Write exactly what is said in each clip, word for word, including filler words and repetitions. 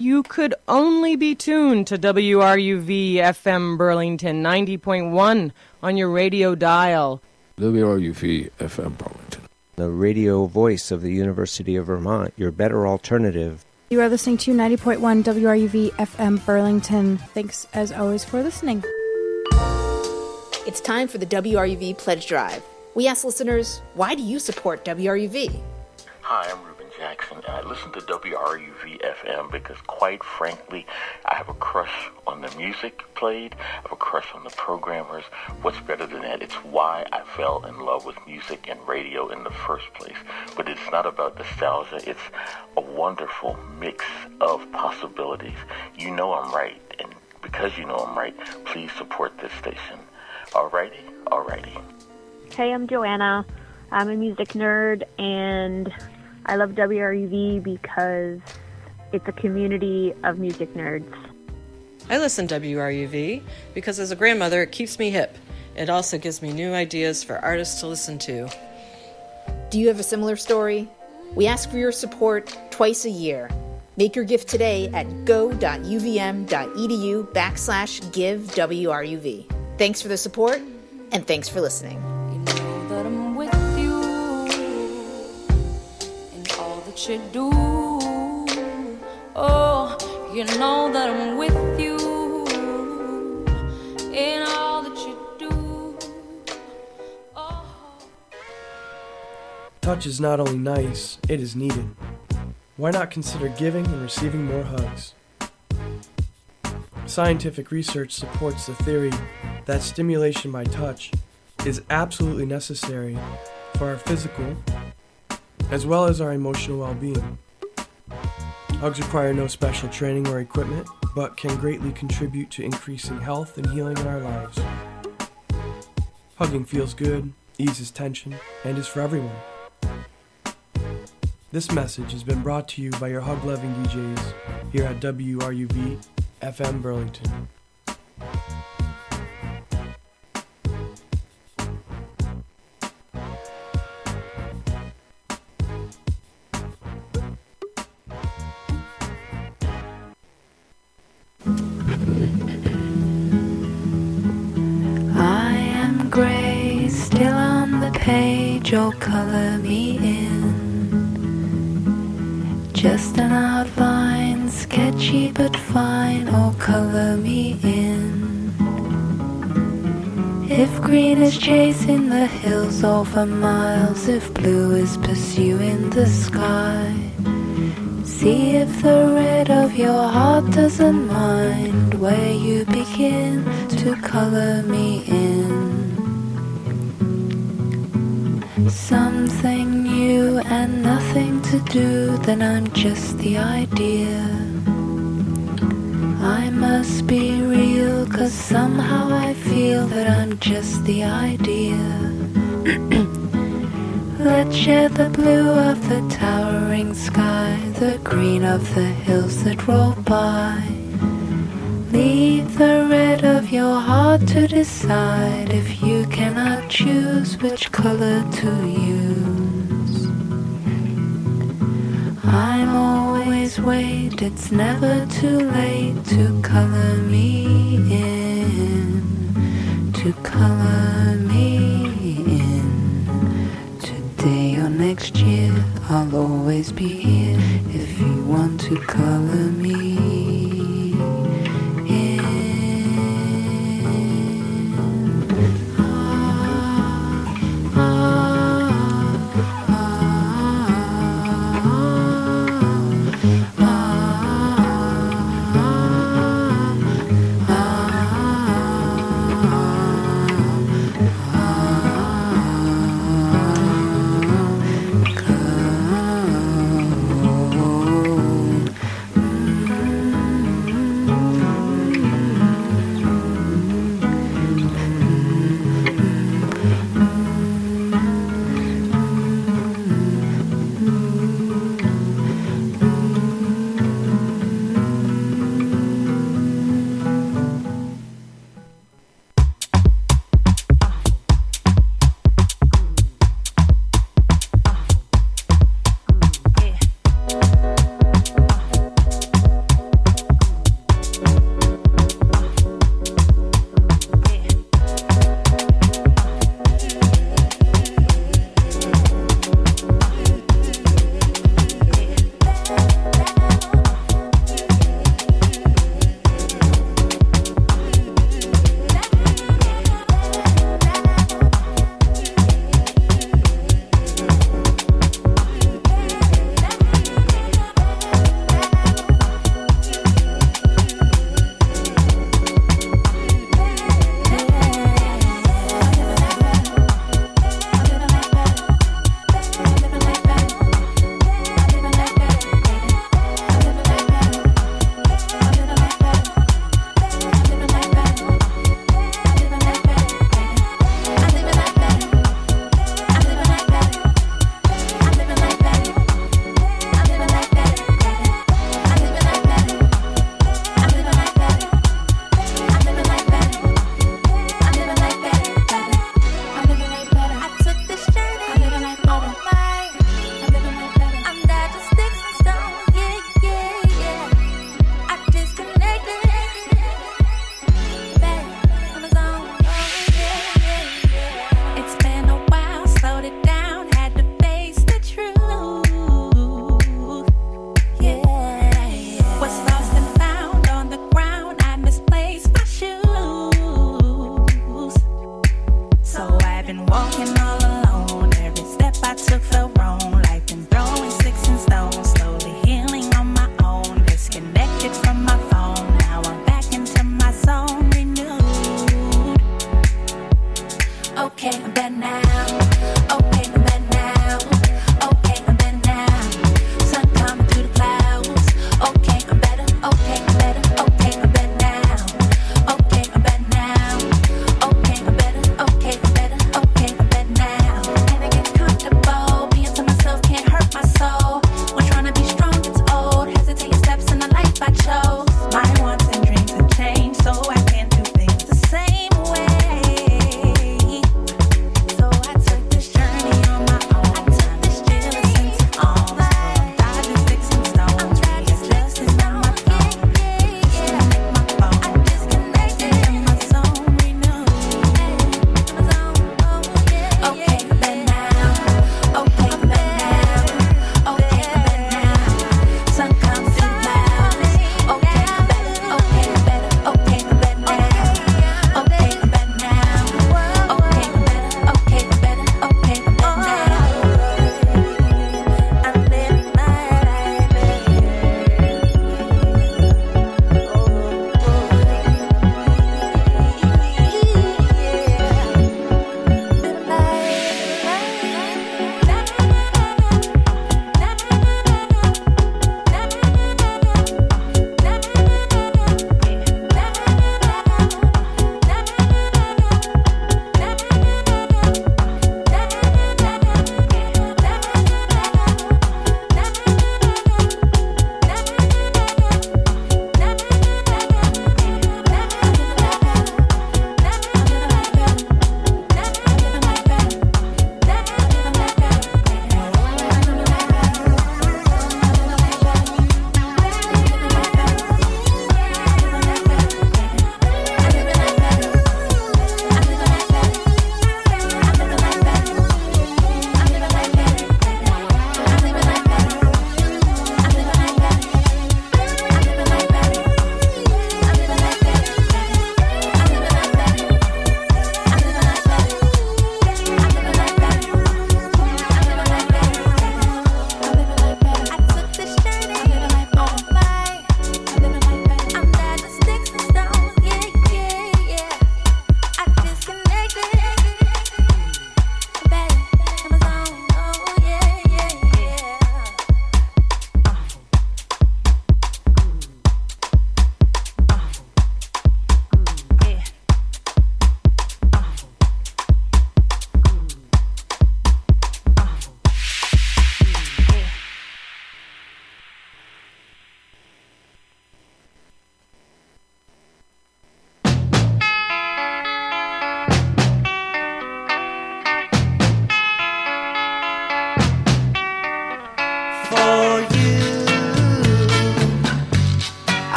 You could only be tuned to W R U V F M Burlington ninety point one on your radio dial. W R U V F M Burlington, the radio voice of the University of Vermont, your better alternative. You are listening to ninety point one W R U V F M Burlington. Thanks, as always, for listening. It's time for the W R U V Pledge Drive. We ask listeners, why do you support W R U V? Hi, I'm Ruben Jackson, and I listen to W R U V F M because, quite frankly, I have a crush on the music played. I have a crush on the programmers. What's better than that? It's why I fell in love with music and radio in the first place. But it's not about nostalgia. It's a wonderful mix of possibilities. You know I'm right, and because you know I'm right, please support this station. Alrighty? Alrighty. Hey, I'm Joanna. I'm a music nerd, and I love W R U V because it's a community of music nerds. I listen to W R U V because as a grandmother, it keeps me hip. It also gives me new ideas for artists to listen to. Do you have a similar story? We ask for your support twice a year. Make your gift today at go.uvm.edu backslash give WRUV. Thanks for the support, and thanks for listening. You know that I'm with you in all that you do. Oh, you know that I'm with you in all that you do. Oh. Touch is not only nice, it is needed. Why not consider giving and receiving more hugs? Scientific research supports the theory that stimulation by touch is absolutely necessary for our physical as well as our emotional well-being. Hugs require no special training or equipment, but can greatly contribute to increasing health and healing in our lives. Hugging feels good, eases tension, and is for everyone. This message has been brought to you by your hug-loving D Js here at W R U V F M Burlington. I am gray, still on the page, oh color me in. Just an outline, sketchy but fine, oh color me in. If green is chasing the hills over miles, if blue is pursuing the sky, see if the red of your heart doesn't mind where you begin to color me in. Something new and nothing to do, then I'm just the idea. I must be real, cause somehow I feel that I'm just the idea. Let's share the blue of the towering sky, the green of the hills that roll by. Leave the red of your heart to decide if you cannot choose which color to use. I'm always wait, it's never too late to color me in, to color me in. Today or next year, I'll always be here if you want to color me.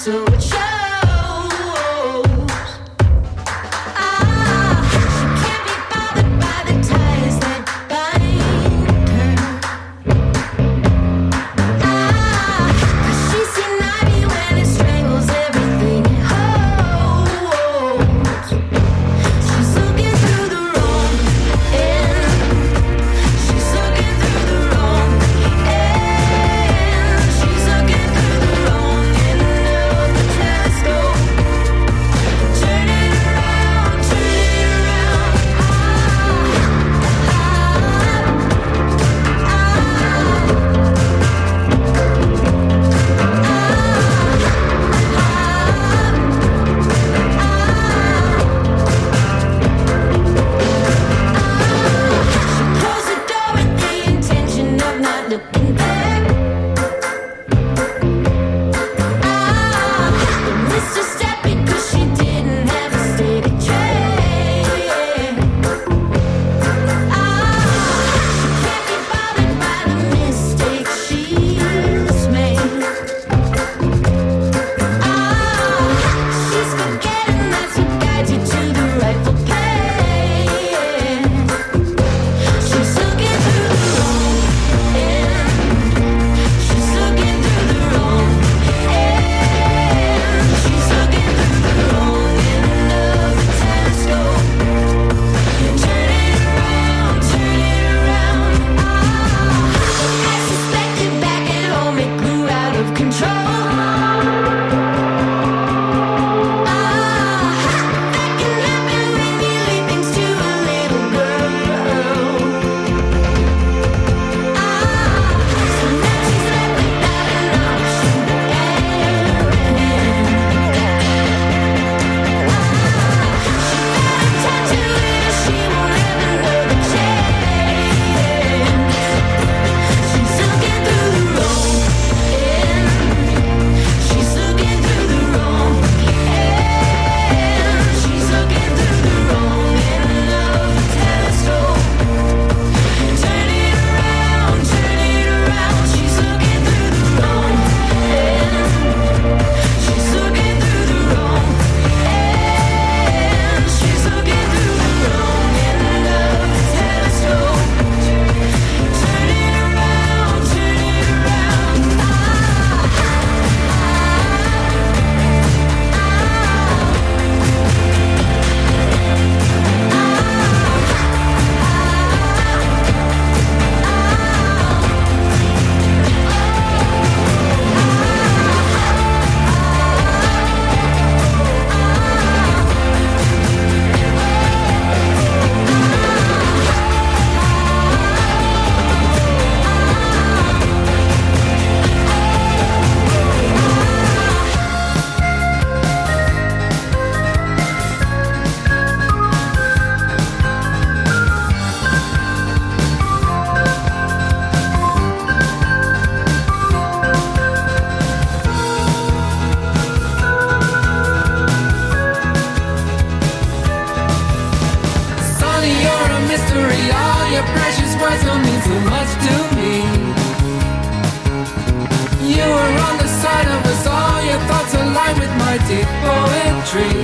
so it shows. Ah, she can't be bothered by the ties that bind her. Ah, 'cause she's seen ivy when it strangles everything it holds. She's looking through the wrong end. She's looking through the wrong end. She's looking through the wrong end of the telescope. Turn it around, turn it around. Ah, She closed the door with the intention of not looking back. Ah, missed a step because she didn't have a steady track. Ah, she can't be bothered by the mistakes she's made. Ah, she's forgetting that's what guides you to the rightful place. She's looking through the wrong end. She's looking through the wrong end. She's looking through the wrong end of the telescope. Turn it around, turn it around. Ah, I suspected back at home it grew out of control. Ah, that can happen when you leave things to a little girl. Ah, so now she's left without an option. Tattoo it, she won't ever know the chance. She's looking through the wrong end. She's looking through the wrong end. She's looking through the wrong end of the telescope. Turn it around, turn it around. She's looking through the wrong end. She's looking through the wrong end. She's looking through the wrong end of the telescope. Turn it around, turn it around. Sonny, you're a mystery. All your precious words don't mean so much to me. You were on the side of us. All your thoughts align with my deep poetry.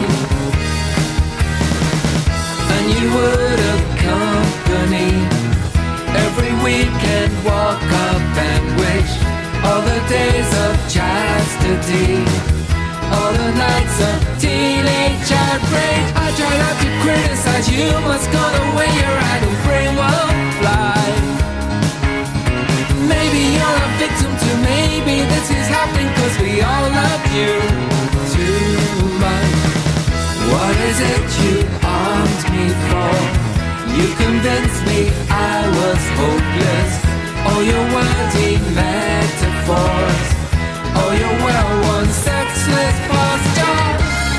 And you would accompany every weekend walk up and wish all the days of chastity, all the nights of teenage outrage. I try not to criticize you, must go the way your idle brain will fly. Maybe you're a victim too, maybe this is happening cause we all love you too much. What is it you armed me for? You convinced me I was hopeless. All your wordy metaphors, all your well-worn sexless posture.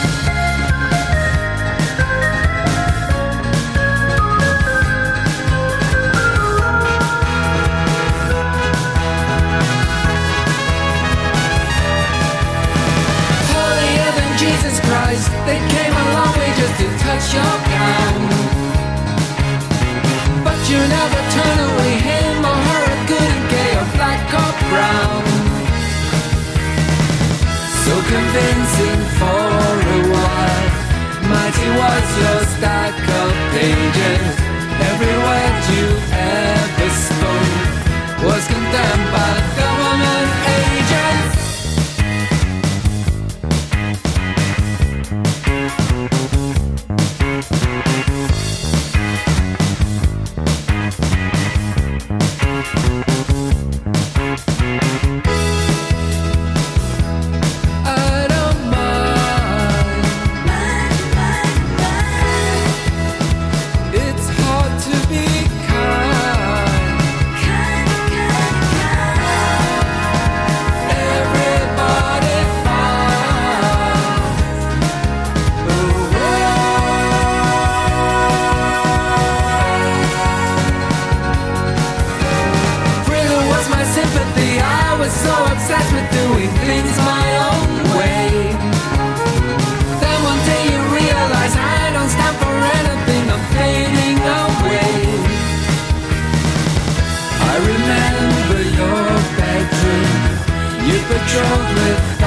Holier than Jesus Christ, they came a long way just to touch your gown. But you never turn away him or her, good and gay or black was your stack of pages. Every word you ever spoke was condemned by government agents. So obsessed with doing things my own way. Then one day you realize I don't stand for anything, I'm fading away. I remember your bedroom, you patrolled with